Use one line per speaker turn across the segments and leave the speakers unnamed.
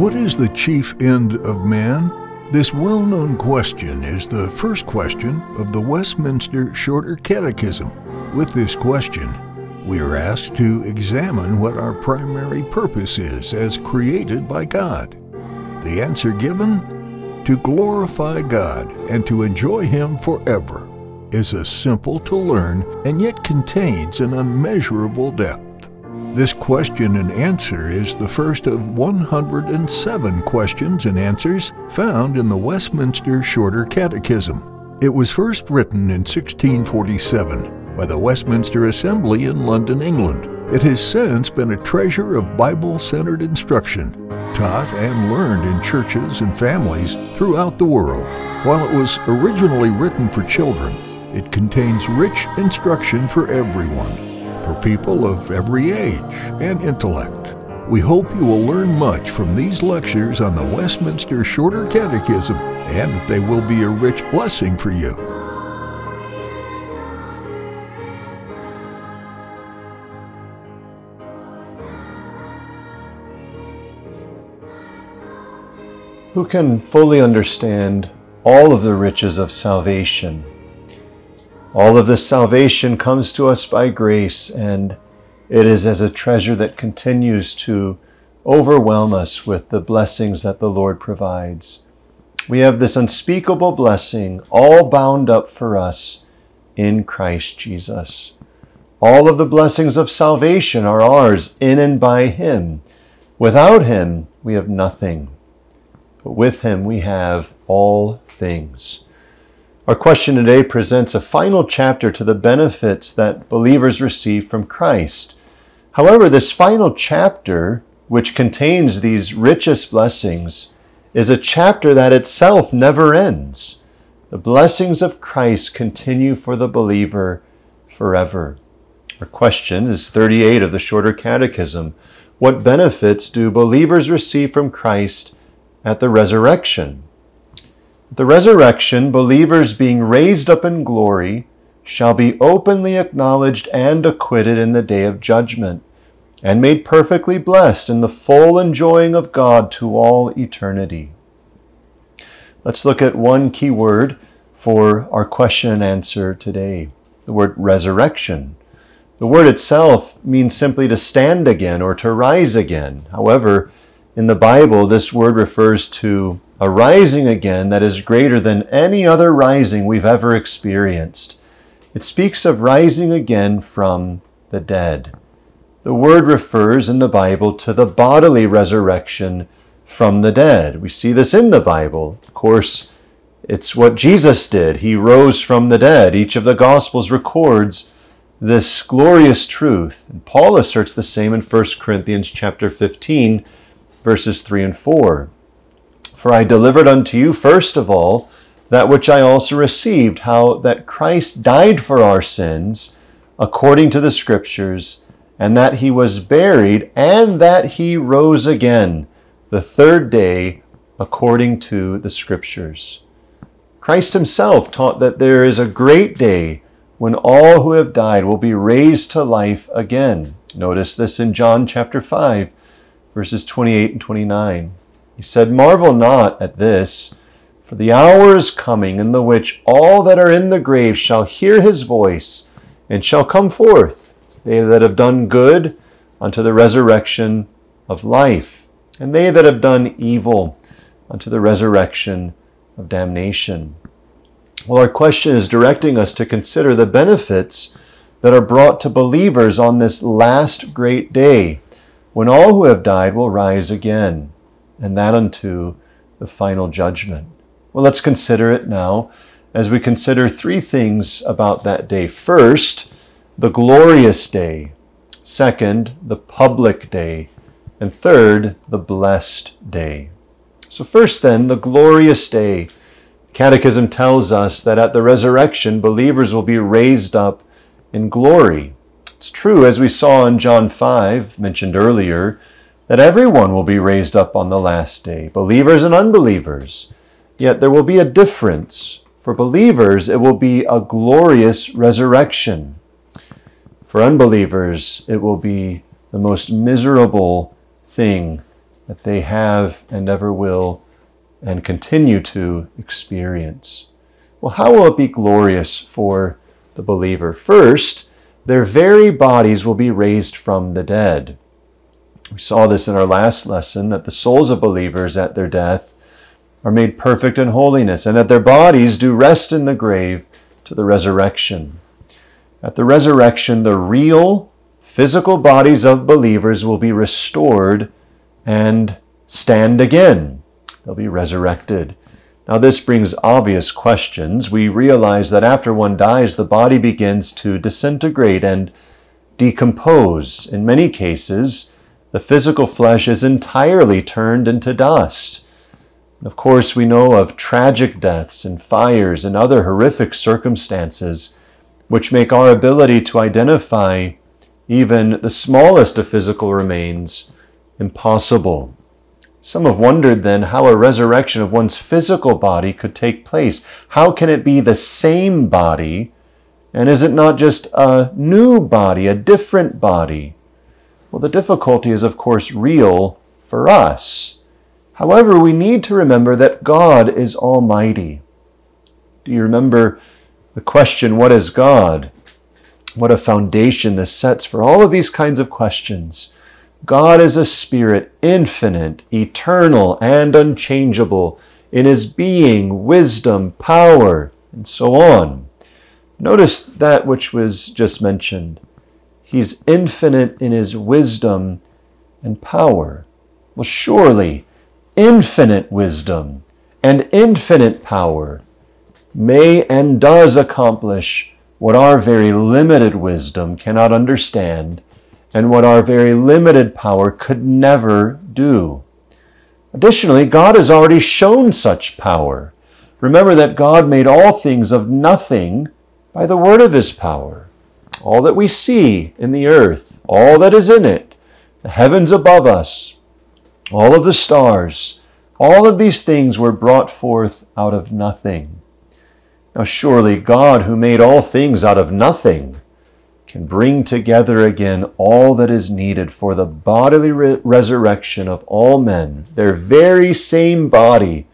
What is the chief end of man? This well-known question is the first question of the Westminster Shorter Catechism. With this question, we are asked to examine what our primary purpose is as created by God. The answer given, to glorify God and to enjoy Him forever, is a simple to learn and yet contains an unmeasurable depth. This question and answer is the first of 107 questions and answers found in the Westminster Shorter Catechism. It was first written in 1647 by the Westminster Assembly in London, England. It has since been a treasure of Bible-centered instruction, taught and learned in churches and families throughout the world. While it was originally written for children, it contains rich instruction for everyone, for people of every age and intellect. We hope you will learn much from these lectures on the Westminster Shorter Catechism, and that they will be a rich blessing for you.
Who can fully understand all of the riches of salvation? All of this salvation comes to us by grace, and it is as a treasure that continues to overwhelm us with the blessings that the Lord provides. We have this unspeakable blessing all bound up for us in Christ Jesus. All of the blessings of salvation are ours in and by Him. Without Him, we have nothing. But with Him, we have all things. Our question today presents a final chapter to the benefits that believers receive from Christ. However, this final chapter, which contains these richest blessings, is a chapter that itself never ends. The blessings of Christ continue for the believer forever. Our question is 38 of the Shorter Catechism. What benefits do believers receive from Christ at the resurrection? At the resurrection, believers being raised up in glory shall be openly acknowledged and acquitted in the day of judgment, and made perfectly blessed in the full enjoying of God to all eternity. Let's look at one key word for our question and answer today, the word resurrection. The word itself means simply to stand again or to rise again. However, in the Bible, this word refers to a rising again that is greater than any other rising we've ever experienced. It speaks of rising again from the dead. The word refers in the Bible to the bodily resurrection from the dead. We see this in the Bible. Of course, it's what Jesus did. He rose from the dead. Each of the Gospels records this glorious truth. And Paul asserts the same in 1 Corinthians chapter 15, verses 3 and 4. For I delivered unto you first of all that which I also received, how that Christ died for our sins, according to the Scriptures, and that He was buried, and that He rose again the third day, according to the Scriptures. Christ Himself taught that there is a great day when all who have died will be raised to life again. Notice this in John chapter 5, verses 28 and 29. He said, Marvel not at this, for the hour is coming in the which all that are in the grave shall hear His voice, and shall come forth, they that have done good unto the resurrection of life, and they that have done evil unto the resurrection of damnation. Well, our question is directing us to consider the benefits that are brought to believers on this last great day, when all who have died will rise again, and that unto the final judgment. Well, let's consider it now as we consider three things about that day. First, the glorious day. Second, the public day. And third, the blessed day. So first then, the glorious day. Catechism tells us that at the resurrection, believers will be raised up in glory. It's true, as we saw in John 5, mentioned earlier, that everyone will be raised up on the last day, believers and unbelievers. Yet there will be a difference. For believers, it will be a glorious resurrection. For unbelievers, it will be the most miserable thing that they have and ever will and continue to experience. Well, how will it be glorious for the believer? First, their very bodies will be raised from the dead. We saw this in our last lesson, that the souls of believers at their death are made perfect in holiness, and that their bodies do rest in the grave to the resurrection. At the resurrection, the real physical bodies of believers will be restored and stand again. They'll be resurrected. Now, this brings obvious questions. We realize that after one dies, the body begins to disintegrate and decompose. In many cases, the physical flesh is entirely turned into dust. Of course, we know of tragic deaths and fires and other horrific circumstances which make our ability to identify even the smallest of physical remains impossible. Some have wondered then how a resurrection of one's physical body could take place. How can it be the same body, and is it not just a new body, a different body? Well, the difficulty is, of course, real for us. However, we need to remember that God is almighty. Do you remember the question, what is God? What a foundation this sets for all of these kinds of questions. God is a spirit, infinite, eternal, and unchangeable in his being, wisdom, power, and so on. Notice that which was just mentioned. He's infinite in his wisdom and power. Well, surely infinite wisdom and infinite power may and does accomplish what our very limited wisdom cannot understand and what our very limited power could never do. Additionally, God has already shown such power. Remember that God made all things of nothing by the word of his power. All that we see in the earth, all that is in it, the heavens above us, all of the stars, all of these things were brought forth out of nothing. Now surely God, who made all things out of nothing, can bring together again all that is needed for the bodily resurrection of all men, their very same body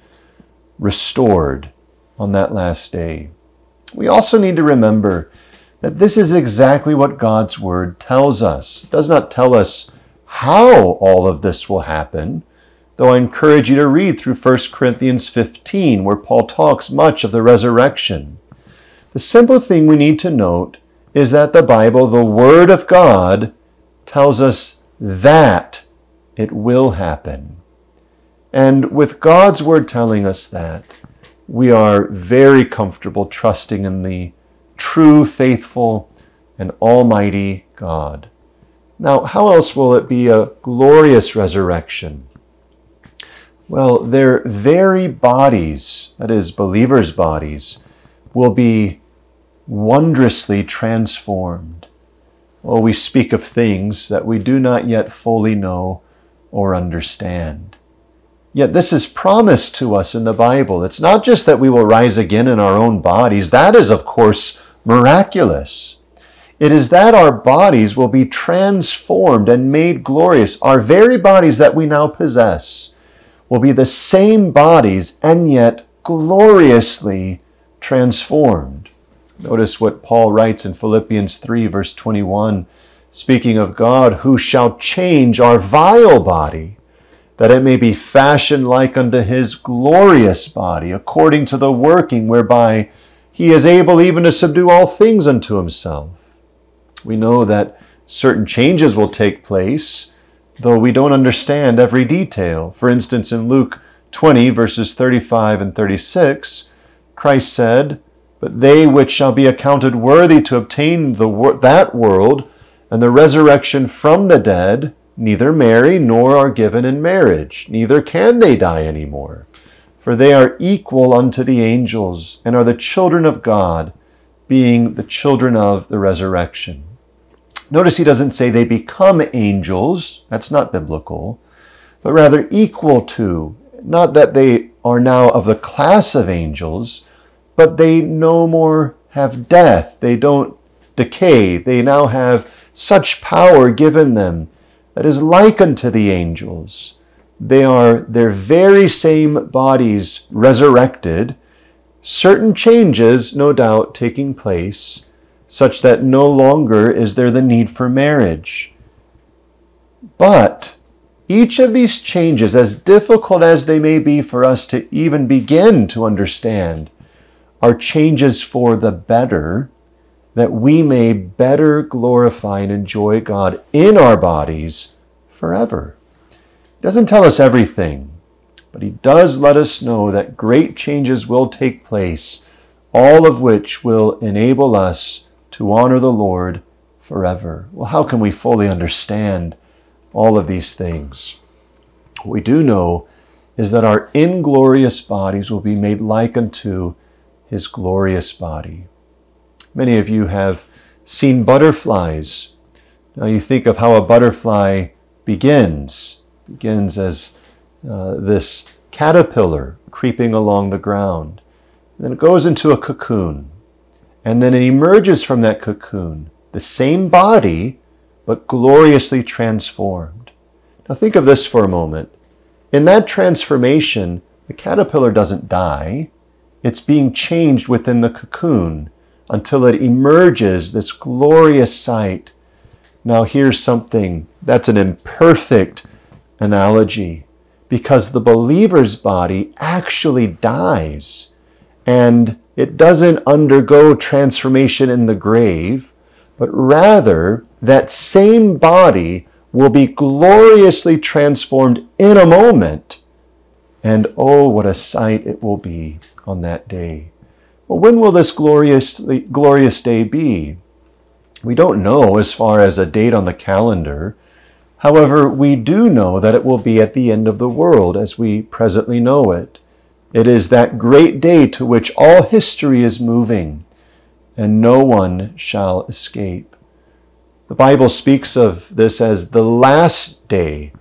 restored on that last day. We also need to remember that this is exactly what God's word tells us. It does not tell us how all of this will happen, though I encourage you to read through 1 Corinthians 15, where Paul talks much of the resurrection. The simple thing we need to note is that the Bible, the Word of God, tells us that it will happen. And with God's Word telling us that, we are very comfortable trusting in the true, faithful, and almighty God. Now, how else will it be a glorious resurrection? Well, their very bodies, that is, believers' bodies, will be wondrously transformed. Oh, we speak of things that we do not yet fully know or understand. Yet this is promised to us in the Bible. It's not just that we will rise again in our own bodies. That is, of course, miraculous. It is that our bodies will be transformed and made glorious. Our very bodies that we now possess will be the same bodies and yet gloriously transformed. Notice what Paul writes in Philippians 3, verse 21, speaking of God, who shall change our vile body, that it may be fashioned like unto his glorious body, according to the working whereby he is able even to subdue all things unto himself. We know that certain changes will take place, though we don't understand every detail. For instance, in Luke 20, verses 35 and 36, Christ said, "But they which shall be accounted worthy to obtain that world and the resurrection from the dead, neither marry nor are given in marriage, neither can they die any more. For they are equal unto the angels, and are the children of God, being the children of the resurrection." Notice he doesn't say they become angels. That's not biblical. But rather equal to, not that they are now of the class of angels, but they no more have death. They don't decay. They now have such power given them that is like unto the angels. they are their very same bodies resurrected, certain changes, no doubt, taking place, such that no longer is there the need for marriage. But each of these changes, as difficult as they may be for us to even begin to understand, are changes for the better, that we may better glorify and enjoy God in our bodies forever. He doesn't tell us everything, but he does let us know that great changes will take place, all of which will enable us to honor the Lord forever. Well, how can we fully understand all of these things? What we do know is that our inglorious bodies will be made like unto his glorious body. Many of you have seen butterflies. Now you think of how a butterfly begins as this caterpillar creeping along the ground. And then it goes into a cocoon. And then it emerges from that cocoon, the same body, but gloriously transformed. Now think of this for a moment. In that transformation, the caterpillar doesn't die. It's being changed within the cocoon until it emerges, this glorious sight. Now here's something that's an imperfect analogy, because the believer's body actually dies, and it doesn't undergo transformation in the grave, but rather that same body will be gloriously transformed in a moment. And oh, what a sight it will be on that day. Well, when will this glorious day be? We don't know as far as a date on the calendar. However, we do know that it will be at the end of the world as we presently know it. It is that great day to which all history is moving, and no one shall escape. The Bible speaks of this as the last day,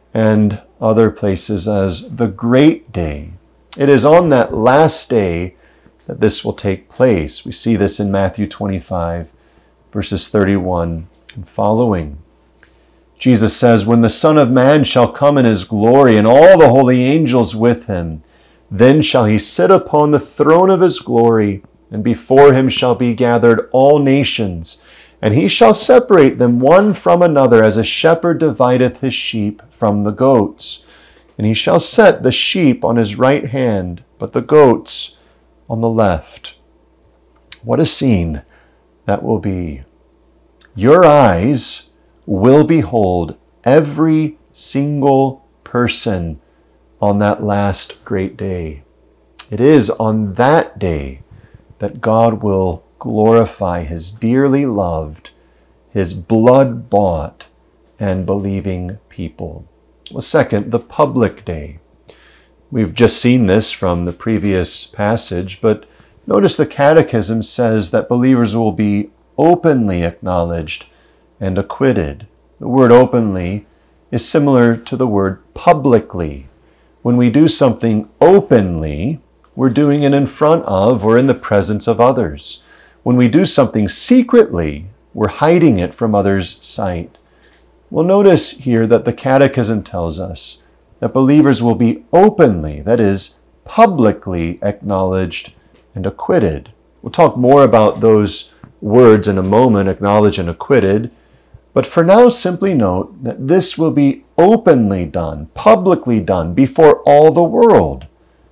and other places as the great day. It is on that last day that this will take place. We see this in Matthew 25, verses 31 and following. Jesus says, "When the Son of Man shall come in his glory, and all the holy angels with him, then shall he sit upon the throne of his glory, and before him shall be gathered all nations. And he shall separate them one from another, as a shepherd divideth his sheep from the goats. And he shall set the sheep on his right hand, but the goats on the left." What a scene that will be. Your eyes will behold every single person on that last great day. It is on that day that God will glorify his dearly loved, his blood-bought and believing people. Well, second, the public day. We've just seen this from the previous passage, but notice the Catechism says that believers will be openly acknowledged and acquitted. The word openly is similar to the word publicly. When we do something openly, we're doing it in front of or in the presence of others. When we do something secretly, we're hiding it from others' sight. Well, notice here that the Catechism tells us that believers will be openly, that is, publicly acknowledged and acquitted. We'll talk more about those words in a moment, acknowledged and acquitted. But for now, simply note that this will be openly done, publicly done, before all the world.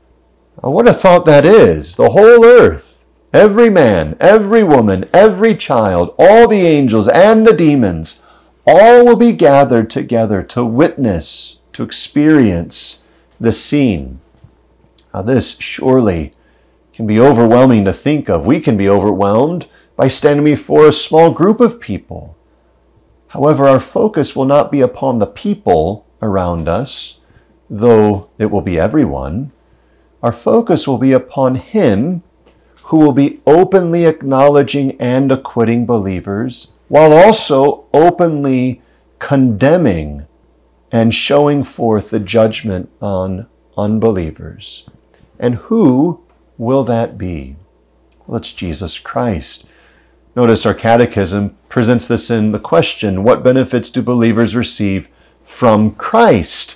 Now, what a thought that is. The whole earth, every man, every woman, every child, all the angels and the demons, all will be gathered together to witness, to experience the scene. Now, this surely can be overwhelming to think of. We can be overwhelmed by standing before a small group of people. However, our focus will not be upon the people around us, though it will be everyone. Our focus will be upon him who will be openly acknowledging and acquitting believers, while also openly condemning and showing forth the judgment on unbelievers. And who will that be? Well, it's Jesus Christ. Notice our Catechism presents this in the question, what benefits do believers receive from Christ?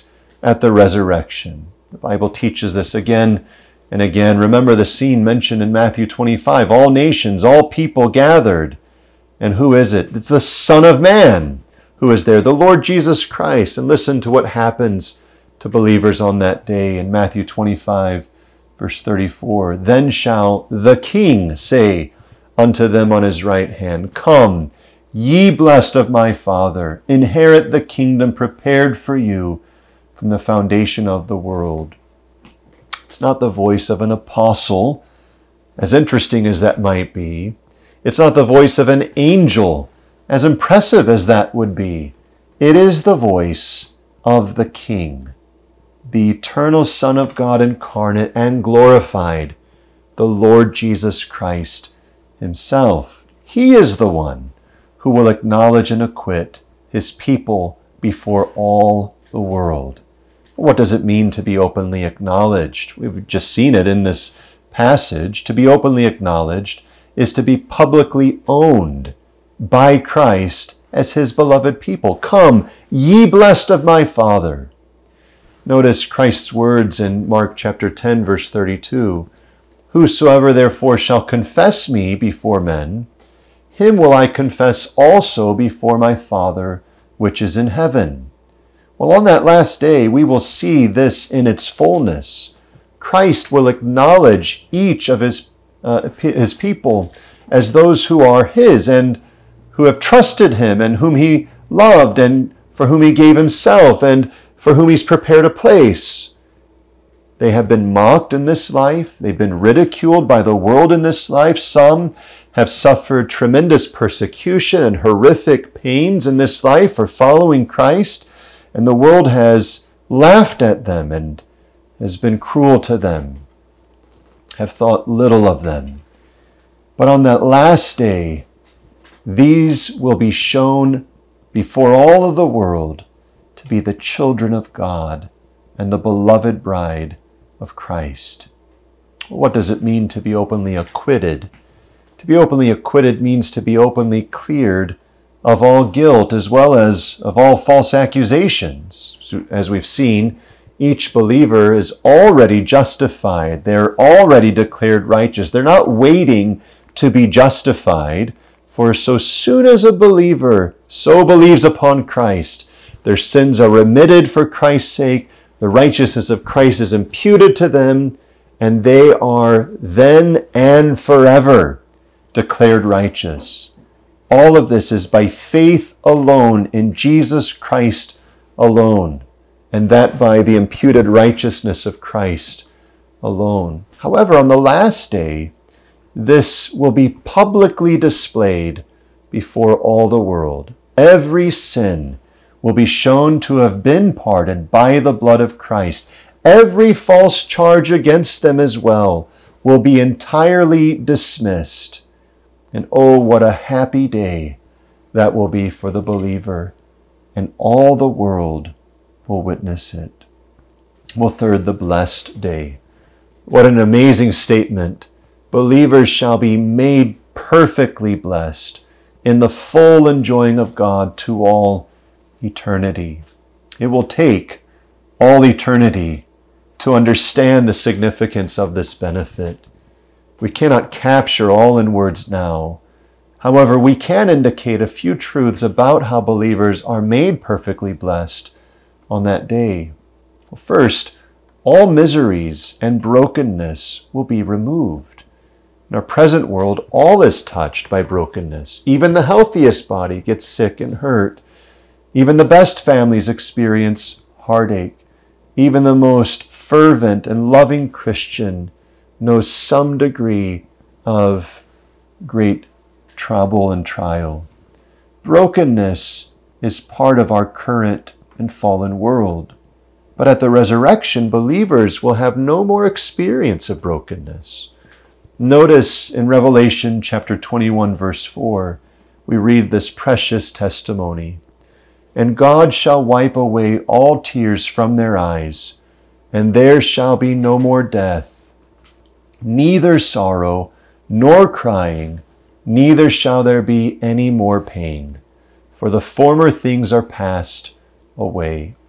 at the resurrection. The Bible teaches this again and again. Remember the scene mentioned in Matthew 25. All nations, all people gathered. And who is it? It's the Son of Man who is there, the Lord Jesus Christ. And listen to what happens to believers on that day in Matthew 25, verse 34. Then shall the King say unto them on his right hand, Come, ye blessed of my Father, inherit the kingdom prepared for you from the foundation of the world. It's not the voice of an apostle, as interesting as that might be. It's not the voice of an angel, as impressive as that would be. It is the voice of the King, the eternal Son of God incarnate and glorified, the Lord Jesus Christ himself. He is the one who will acknowledge and acquit his people before all the world. What does it mean to be openly acknowledged? We've just seen it in this passage. To be openly acknowledged is to be publicly owned by Christ as his beloved people. Come, ye blessed of my Father. Notice Christ's words in Mark chapter 10, verse 32. Whosoever therefore shall confess me before men, him will I confess also before my Father which is in heaven. Well, on that last day, we will see this in its fullness. Christ will acknowledge each of his people as those who are his and who have trusted him and whom he loved and for whom he gave himself and for whom he's prepared a place. They have been mocked in this life. They've been ridiculed by the world in this life. Some have suffered tremendous persecution and horrific pains in this life for following Christ. And the world has laughed at them and has been cruel to them, have thought little of them. But on that last day, these will be shown before all of the world to be the children of God and the beloved bride of Christ. What does it mean to be openly acquitted? To be openly acquitted means to be openly cleared of all guilt as well as of all false accusations. So, as we've seen, each believer is already justified. They're already declared righteous. They're not waiting to be justified, for so soon as a believer so believes upon Christ, their sins are remitted for Christ's sake, the righteousness of Christ is imputed to them, and they are then and forever declared righteous. All of this is by faith alone in Jesus Christ alone, and that by the imputed righteousness of Christ alone. However, on the last day, this will be publicly displayed before all the world. Every sin will be shown to have been pardoned by the blood of Christ. Every false charge against them as well will be entirely dismissed. And oh, what a happy day that will be for the believer, and all the world will witness it. Well, third, the blessed day. What an amazing statement. Believers shall be made perfectly blessed in the full enjoying of God to all eternity. It will take all eternity to understand the significance of this benefit. We cannot capture all in words now. However, we can indicate a few truths about how believers are made perfectly blessed on that day. Well, first, all miseries and brokenness will be removed. In our present world, all is touched by brokenness. Even the healthiest body gets sick and hurt. Even the best families experience heartache. Even the most fervent and loving Christian knows some degree of great trouble and trial. Brokenness is part of our current and fallen world. But at the resurrection, believers will have no more experience of brokenness. Notice in Revelation chapter 21, verse 4, we read this precious testimony. And God shall wipe away all tears from their eyes, and there shall be no more death, neither sorrow, nor crying, neither shall there be any more pain, for the former things are passed away.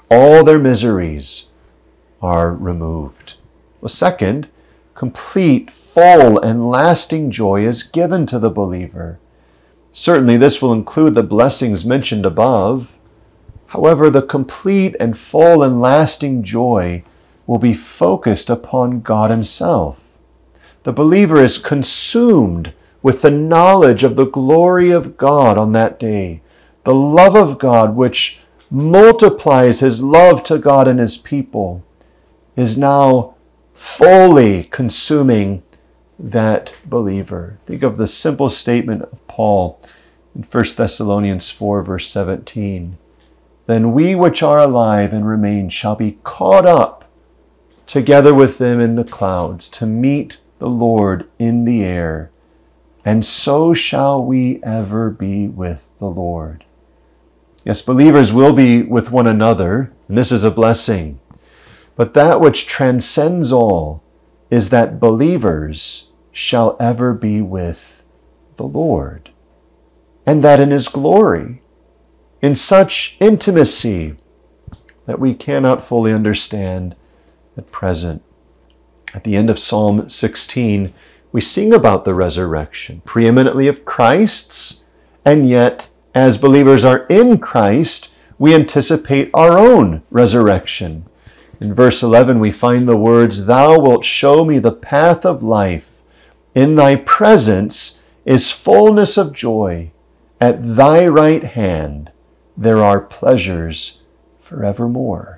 all their miseries are removed. Well, second, complete, full, and lasting joy is given to the believer. Certainly, this will include the blessings mentioned above. However, the complete and full and lasting joy will be focused upon God Himself. The believer is consumed with the knowledge of the glory of God on that day, the love of God which multiplies His love to God and His people, is now fully consuming that believer. Think of the simple statement of Paul in 1 Thessalonians 4, verse 17. Then we which are alive and remain shall be caught up together with them in the clouds to meet the Lord in the air, and so shall we ever be with the Lord. Yes, believers will be with one another, and this is a blessing. But that which transcends all is that believers shall ever be with the Lord, and that in His glory, in such intimacy that we cannot fully understand at present. At the end of Psalm 16, we sing about the resurrection, preeminently of Christ's, and yet, as believers are in Christ, we anticipate our own resurrection. In verse 11, we find the words, "Thou wilt show me the path of life. In Thy presence is fullness of joy. At Thy right hand there are pleasures forevermore."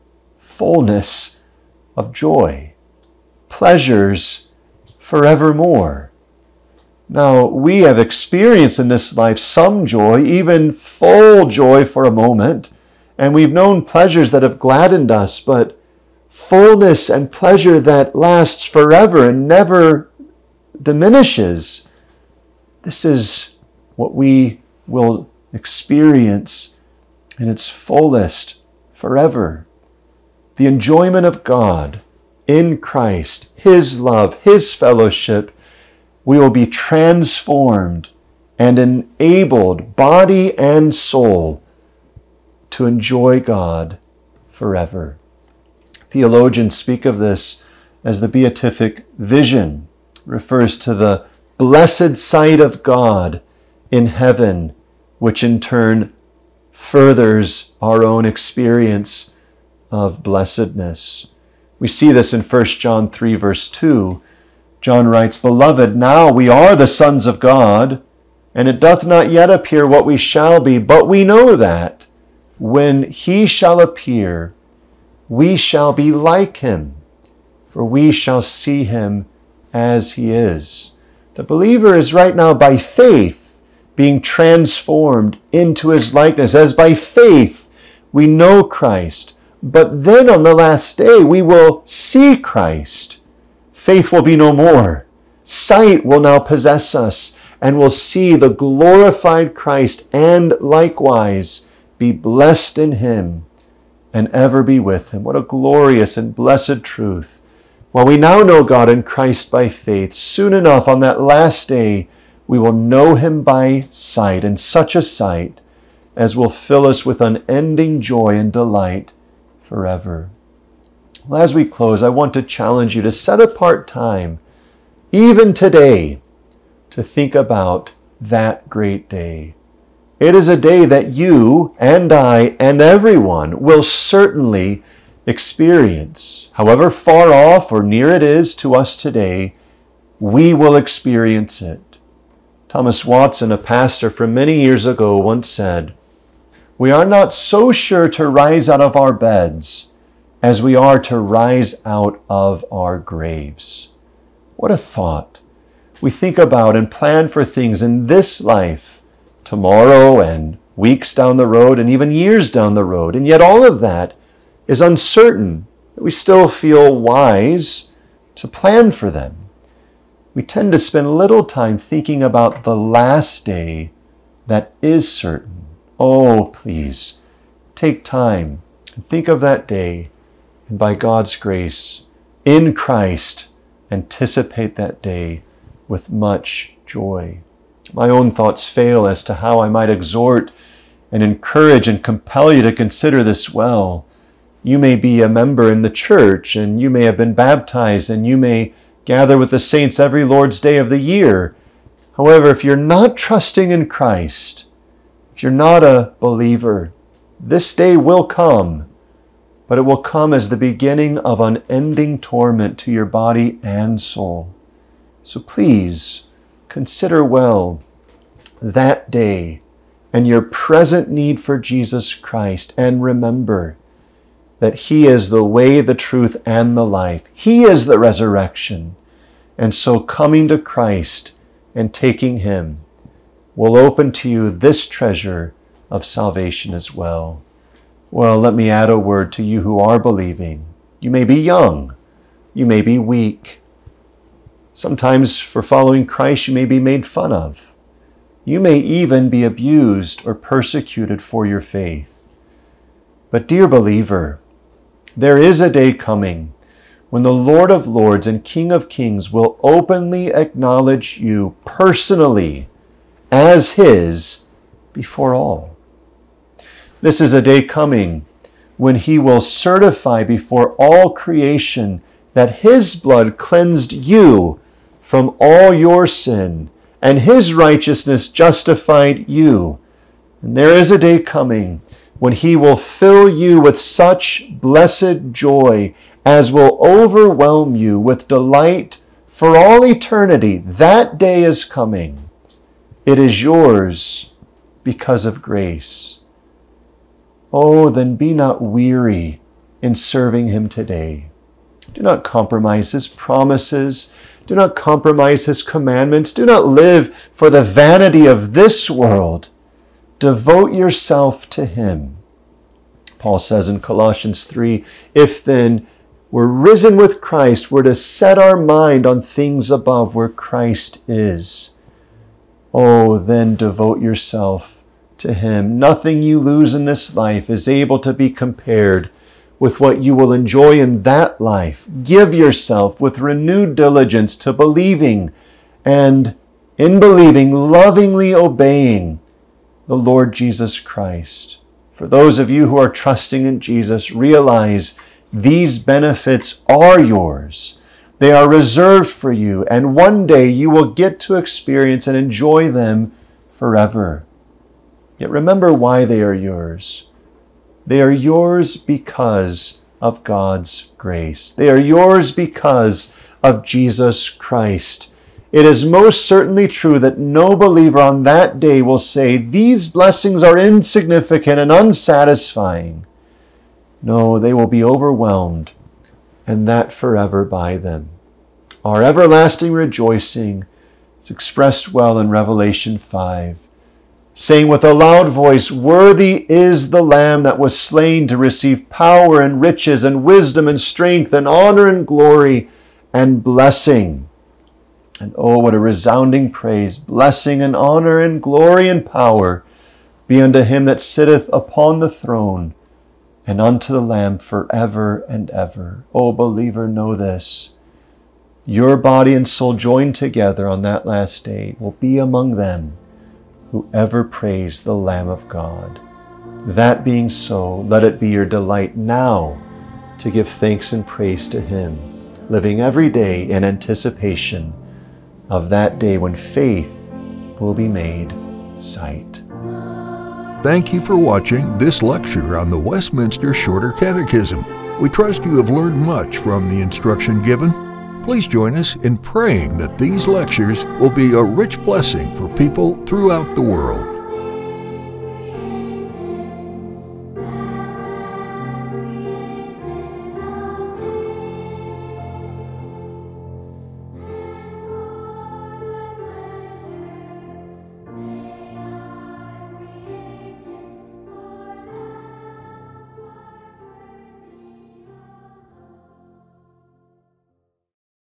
Fullness of joy. Pleasures forevermore. Now, we have experienced in this life some joy, even full joy for a moment, and we've known pleasures that have gladdened us, but fullness and pleasure that lasts forever and never diminishes, this is what we will experience in its fullest forever. The enjoyment of God in Christ, His love, His fellowship, we will be transformed and enabled, body and soul, to enjoy God forever. Theologians speak of this as the beatific vision. It refers to the blessed sight of God in heaven, which in turn furthers our own experience of blessedness. We see this in 1 John 3, verse 2. John writes, "Beloved, now we are the sons of God, and it doth not yet appear what we shall be, but we know that when He shall appear, we shall be like Him, for we shall see Him as He is." The believer is right now by faith being transformed into His likeness, as by faith we know Christ. But then on the last day we will see Christ. Faith will be no more. Sight will now possess us, and we'll see the glorified Christ, and likewise be blessed in Him and ever be with Him. What a glorious and blessed truth. While we now know God in Christ by faith, soon enough on that last day we will know Him by sight, and such a sight as will fill us with unending joy and delight forever. Well, as we close, I want to challenge you to set apart time, even today, to think about that great day. It is a day that you and I and everyone will certainly experience. However far off or near it is to us today, we will experience it. Thomas Watson, a pastor from many years ago, once said, "We are not so sure to rise out of our beds as we are to rise out of our graves." What a thought. We think about and plan for things in this life, tomorrow and weeks down the road and even years down the road, and yet all of that is uncertain. We still feel wise to plan for them. We tend to spend little time thinking about the last day that is certain. Oh, please, take time and think of that day, and by God's grace, in Christ, anticipate that day with much joy. My own thoughts fail as to how I might exhort and encourage and compel you to consider this well. You may be a member in the church, and you may have been baptized, and you may gather with the saints every Lord's Day of the year. However, if you're not trusting in Christ, if you're not a believer, this day will come, but it will come as the beginning of unending torment to your body and soul. So please consider well that day and your present need for Jesus Christ, and remember that He is the way, the truth, and the life. He is the resurrection. And so coming to Christ and taking Him will open to you this treasure of salvation as well. Well, let me add a word to you who are believing. You may be young. You may be weak. Sometimes for following Christ, you may be made fun of. You may even be abused or persecuted for your faith. But dear believer, there is a day coming when the Lord of Lords and King of Kings will openly acknowledge you personally as His before all. This is a day coming when He will certify before all creation that His blood cleansed you from all your sin, and His righteousness justified you. And there is a day coming when He will fill you with such blessed joy as will overwhelm you with delight for all eternity. That day is coming. It is yours because of grace. Oh, then be not weary in serving Him today. Do not compromise His promises. Do not compromise His commandments. Do not live for the vanity of this world. Devote yourself to Him. Paul says in Colossians 3, if then we're risen with Christ, we're to set our mind on things above where Christ is. Oh, then devote yourself to Him. Nothing you lose in this life is able to be compared with what you will enjoy in that life. Give yourself with renewed diligence to believing, and in believing, lovingly obeying the Lord Jesus Christ. For those of you who are trusting in Jesus, realize these benefits are yours. They are reserved for you, and one day you will get to experience and enjoy them forever. Yet remember why they are yours. They are yours because of God's grace. They are yours because of Jesus Christ. It is most certainly true that no believer on that day will say, these blessings are insignificant and unsatisfying. No, they will be overwhelmed, and that forever by them. Our everlasting rejoicing is expressed well in Revelation 5, saying with a loud voice, worthy is the Lamb that was slain to receive power and riches and wisdom and strength and honor and glory and blessing. And oh, what a resounding praise, blessing and honor and glory and power be unto Him that sitteth upon the throne and unto the Lamb forever and ever. Oh, believer, know this. Your body and soul joined together on that last day will be among them who ever praise the Lamb of God. That being so, let it be your delight now to give thanks and praise to Him, living every day in anticipation of that day when faith will be made sight.
Thank you for watching this lecture on the Westminster Shorter Catechism. We trust you have learned much from the instruction given. Please join us in praying that these lectures will be a rich blessing for people throughout the world.